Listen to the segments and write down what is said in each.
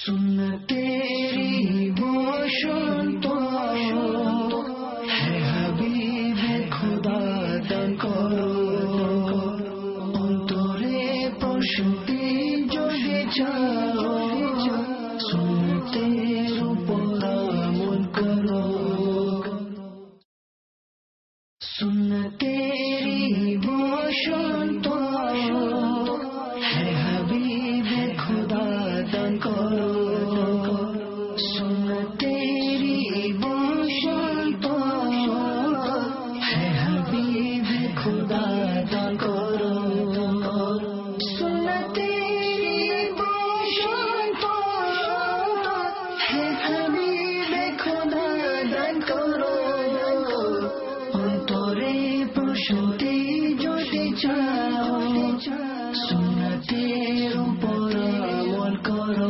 সুন্নতেরি বসন্ত হে হাবিবে খোদা দান করো অন্তরে প্রশান্তি যদি চাও সুন্নতের উপর আমল করো সুন্নতেরি বসন্ত হে হাবিবে খোদা দান করো সুন্নতেরি বসন্ত হে হাবিবে খোদা দান করো সুন্নতেরি বসন্ত হে হাবিবে খোদা দান করো অন্তরে প্রশান্তি যদি চাও সুন্নতের উপর আমল করো।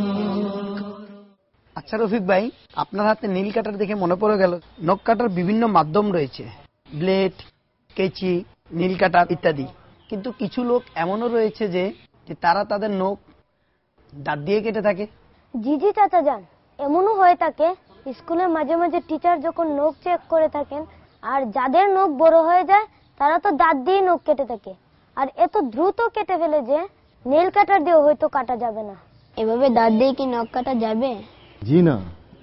আচ্ছা রফিক ভাই, আপনার হাতে নীল কাটার দেখে মনে পড়ে গেল নখ কাটার বিভিন্ন মাধ্যম রয়েছে, ব্লেড, কেচি, নীল কাটার ইত্যাদি। কিন্তু কিছু লোক এমনও রয়েছে যে তারা তাদের নখ দাঁত দিয়ে কেটে থাকে। জি জি চাচা যান, এমনও হয়ে থাকে স্কুলে মাঝে মাঝে টিচার যখন নখ চেক করে থাকেন আর যাদের নখ বড় হয়ে যায় তারা তো দাঁত দিয়ে নখ কেটে থাকে, আর এত দ্রুত কেটে ফেলে যে নেল কাটার দিয়ে হয়তো কাটা যাবে না। এভাবে দাঁত দিয়ে কি নখ কাটা যাবে? জি না,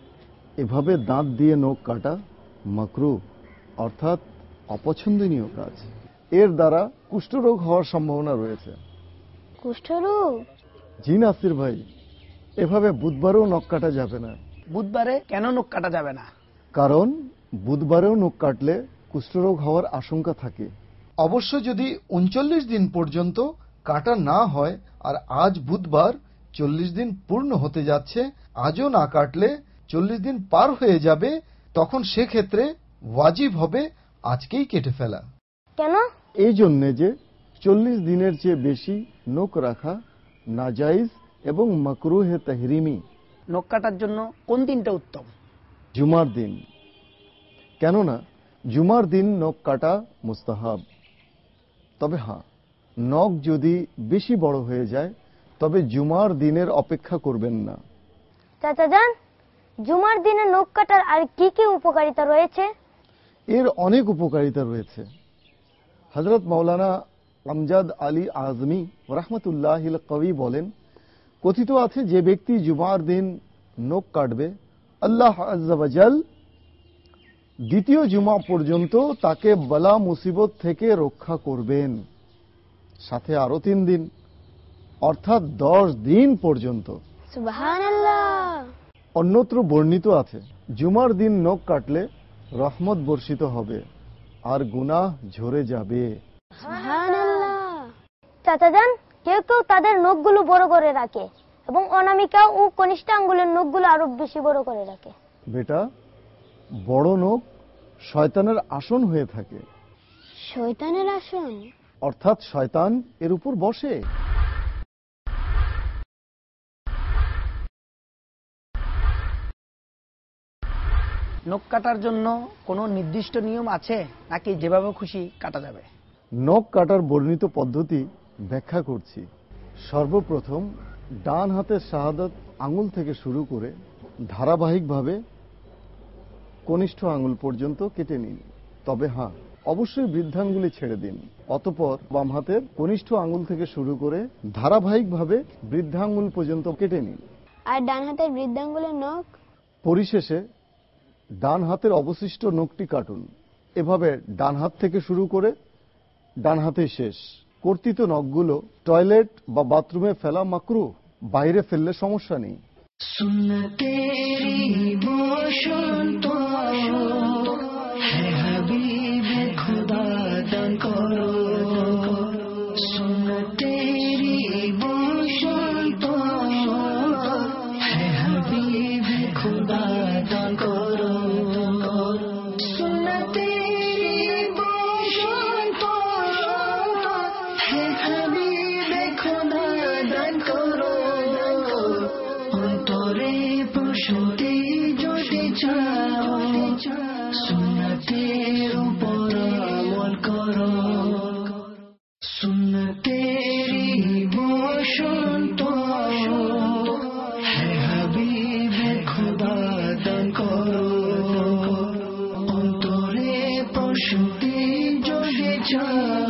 এভাবে দাঁত দিয়ে নখ কাটা মাকরুহ অর্থাৎ অপছন্দনীয় কাজ। এর দ্বারা কুষ্ঠরোগ হওয়ার সম্ভাবনা রয়েছে। কুষ্ঠরোগ? জি নাসির ভাই, এভাবে বুধবারেও নখ কাটা যাবে না। বুধবারে কেন নখ কাটা যাবে না? কারণ বুধবারেও নখ কাটলে কুষ্ঠরোগ হওয়ার আশঙ্কা থাকে। অবশ্য যদি 39 দিন পর্যন্ত কাটা না হয় আর আজ বুধবার 40 দিন পূর্ণ হতে যাচ্ছে, আজও না কাটলে 40 দিন পার হয়ে যাবে, তখন সেক্ষেত্রে ওয়াজিব হবে আজকেই কেটে ফেলা। কেন? এই জন্যে যে 40 দিনের চেয়ে বেশি নখ রাখা নাজাইজ এবং মাকরুহে তাহরিমি। নখ কাটার জন্য কোন দিনটা উত্তম? জুমার দিন। কেননা জুমার দিন নখ কাটা মুস্তাহাব। তবে হ্যাঁ, নখ যদি বেশি বড় হয়ে যায় তবে জুমার দিনের অপেক্ষা করবেন না। চাচা যান, জুমার দিনে নখ কাটার আর কি কি উপকারিতা রয়েছে? এর অনেক উপকারিতা রয়েছে। হযরত মাওলানা আমজাদ আলী আজমি রাহমাতুল্লাহিল কবি বলেন, কথিত আছে যে ব্যক্তি জুমার দিন নখ কাটবে আল্লাহ আজ্জা ওয়া জাল দ্বিতীয় জুমা পর্যন্ত তাকে বলা মুসিবত থেকে রক্ষা করবেন, সাথে আরো 3 দিন অর্থাৎ 10 দিন পর্যন্ত। সুবহানাল্লাহ। অন্যত্র বর্ণিত আছে জুমার দিন নখ কাটলে রহমত বর্ষিত হবে আর গুনাহ ঝরে যাবে। সুবহানাল্লাহ। চাচা যান, কেউ কেউ তাদের নখগুলো বড় করে রাখে এবং অনামিকা ও কনিষ্ঠ আঙ্গুলের নখগুলো আরো বেশি বড় করে রাখে। বেটা, বড় নখ শয়তানের আসন হয়ে থাকে। শয়তানের আসন? অর্থাৎ শয়তান এর উপর বসে। নখ কাটার জন্য কোনো নির্দিষ্ট নিয়ম আছে নাকি যেভাবে খুশি কাটা যাবে? নখ কাটার বর্ণিত পদ্ধতি ব্যাখ্যা করছি। সর্বপ্রথম ডান হাতের শাহাদাত আঙুল থেকে শুরু করে ধারাবাহিকভাবে কনিষ্ঠ আঙুল পর্যন্ত কেটে নিন। তবে হ্যাঁ, অবশ্যই বৃদ্ধাঙ্গুলি ছেড়ে দিন। অতঃপর বাম হাতের কনিষ্ঠ আঙুল থেকে শুরু করে ধারাবাহিকভাবে বৃদ্ধাঙ্গুল পর্যন্ত কেটে নিন। আর ডান হাতের বৃদ্ধাঙ্গুলের নখ? পরিশেষে ডান হাতের অবশিষ্ট নখটি কাটুন। এভাবে ডান হাত থেকে শুরু করে ডান হাতে শেষ। কর্তৃত নখগুলো টয়লেট বা বাথরুমে ফেলা মাকরুহ, বাইরে ফেললে সমস্যা নেই। সুন্নতেরি বসন্ত হে হাবিবে খোদা দান করো সুন্নতেরি বসন্ত হে হাবিবে খোদা দান করো সুন্নতেরি বসন্ত হে হাবিবে খোদা দান করো অন্তরে প্রশান্তি যদি চাও সুন্নতের উপর আমল করো সুন্নতেরি বসন্ত হে হাবিব চাও